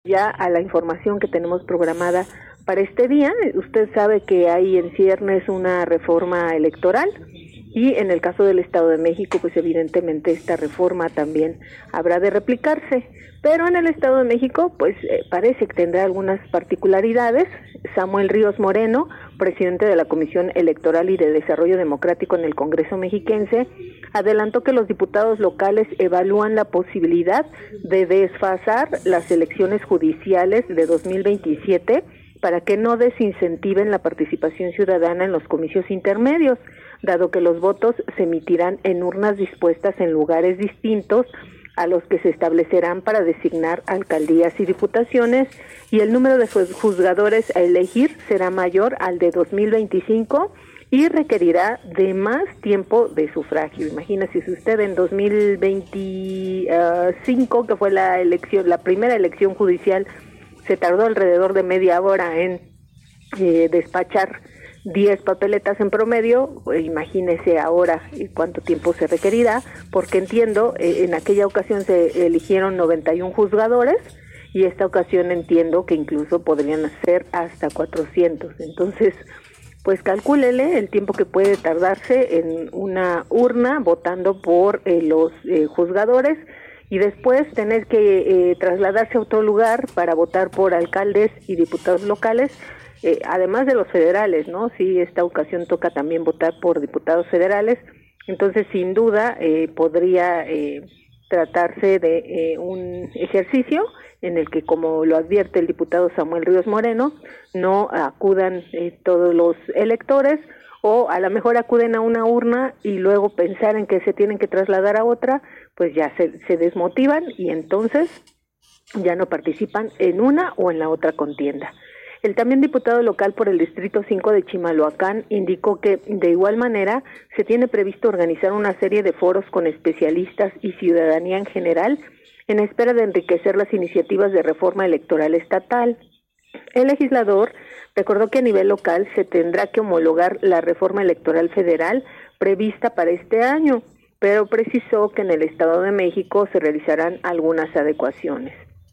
Ya a la información que tenemos programada para este día. Usted sabe que hay en ciernes una reforma electoral y en el caso del Estado de México, pues evidentemente esta reforma también habrá de replicarse. Pero en el Estado de México, pues parece que tendrá algunas particularidades. Samuel Ríos Moreno, presidente de la Comisión Electoral y de Desarrollo Democrático en el Congreso Mexiquense, adelantó que los diputados locales evalúan la posibilidad de desfasar las elecciones judiciales de 2027 para que no desincentiven la participación ciudadana en los comicios intermedios, dado que los votos se emitirán en urnas dispuestas en lugares distintos a los que se establecerán para designar alcaldías y diputaciones, y el número de juzgadores a elegir será mayor al de 2025 y requerirá de más tiempo de sufragio. Imagínese si usted en 2025, que fue la primera elección judicial, se tardó alrededor de media hora en despachar 10 papeletas en promedio, imagínese ahora cuánto tiempo se requerirá, porque entiendo, en aquella ocasión se eligieron 91 juzgadores, y esta ocasión entiendo que incluso podrían ser hasta 400. Entonces, pues calcúlele el tiempo que puede tardarse en una urna votando por los juzgadores, y después tener que trasladarse a otro lugar para votar por alcaldes y diputados locales, además de los federales, ¿no? Sí, esta ocasión toca también votar por diputados federales. Entonces, sin duda, podría tratarse de un ejercicio en el que, como lo advierte el diputado Samuel Ríos Moreno, no acudan todos los electores, o a lo mejor acuden a una urna y luego pensar en que se tienen que trasladar a otra, pues ya se desmotivan y entonces ya no participan en una o en la otra contienda. El también diputado local por el Distrito 5 de Chimalhuacán indicó que, de igual manera, se tiene previsto organizar una serie de foros con especialistas y ciudadanía en general en espera de enriquecer las iniciativas de reforma electoral estatal. El legislador recordó que a nivel local se tendrá que homologar la reforma electoral federal prevista para este año, pero precisó que en el Estado de México se realizarán algunas adecuaciones.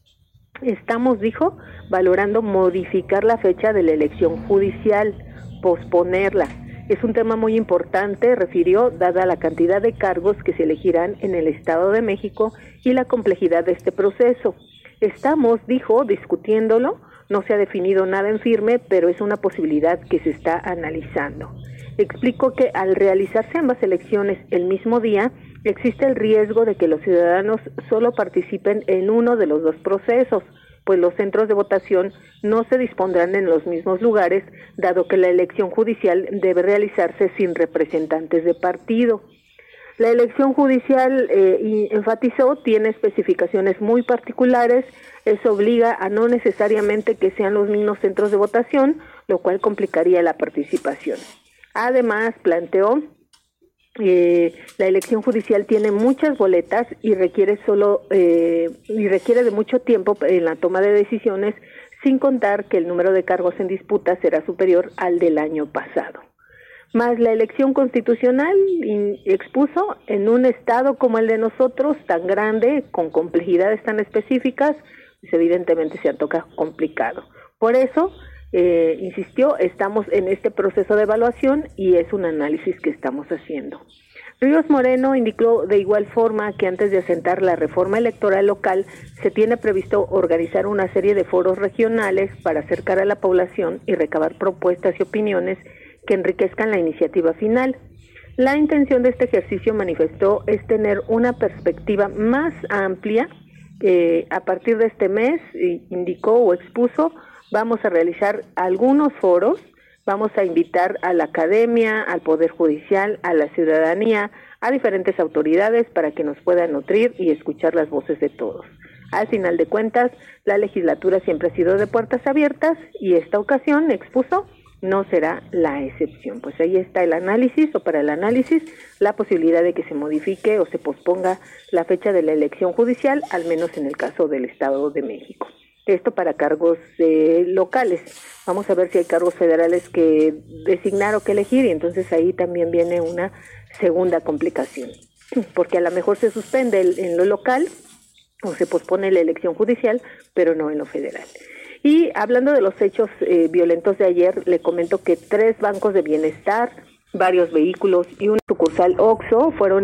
Estamos, dijo, valorando modificar la fecha de la elección judicial, posponerla. Es un tema muy importante, refirió, dada la cantidad de cargos que se elegirán en el Estado de México y la complejidad de este proceso. Estamos, dijo, discutiéndolo, no se ha definido nada en firme, pero es una posibilidad que se está analizando. Explicó que al realizarse ambas elecciones el mismo día, existe el riesgo de que los ciudadanos solo participen en uno de los dos procesos, pues los centros de votación no se dispondrán en los mismos lugares, dado que la elección judicial debe realizarse sin representantes de partido. La elección judicial, enfatizó, tiene especificaciones muy particulares. Eso obliga a no necesariamente que sean los mismos centros de votación, lo cual complicaría la participación. Además, planteó, la elección judicial tiene muchas boletas y requiere de mucho tiempo en la toma de decisiones, sin contar que el número de cargos en disputa será superior al del año pasado. Más la elección constitucional, expuso, en un estado como el de nosotros, tan grande, con complejidades tan específicas, pues evidentemente se antoja complicado. Por eso, insistió, estamos en este proceso de evaluación y es un análisis que estamos haciendo. Ríos Moreno indicó de igual forma que antes de asentar la reforma electoral local, se tiene previsto organizar una serie de foros regionales para acercar a la población y recabar propuestas y opiniones que enriquezcan la iniciativa final. La intención de este ejercicio, manifestó, es tener una perspectiva más amplia. A partir de este mes, indicó o expuso, vamos a realizar algunos foros, vamos a invitar a la academia, al Poder Judicial, a la ciudadanía, a diferentes autoridades para que nos puedan nutrir y escuchar las voces de todos. Al final de cuentas, la legislatura siempre ha sido de puertas abiertas y esta ocasión, expuso, no será la excepción. Pues ahí está el análisis, o para el análisis, la posibilidad de que se modifique o se posponga la fecha de la elección judicial, al menos en el caso del Estado de México. Esto para cargos locales. Vamos a ver si hay cargos federales que designar o que elegir, y entonces ahí también viene una segunda complicación, porque a lo mejor se suspende en lo local o se pospone la elección judicial, pero no en lo federal. Y hablando de los hechos violentos de ayer, le comento que 3 bancos de bienestar, varios vehículos y una sucursal OXXO fueron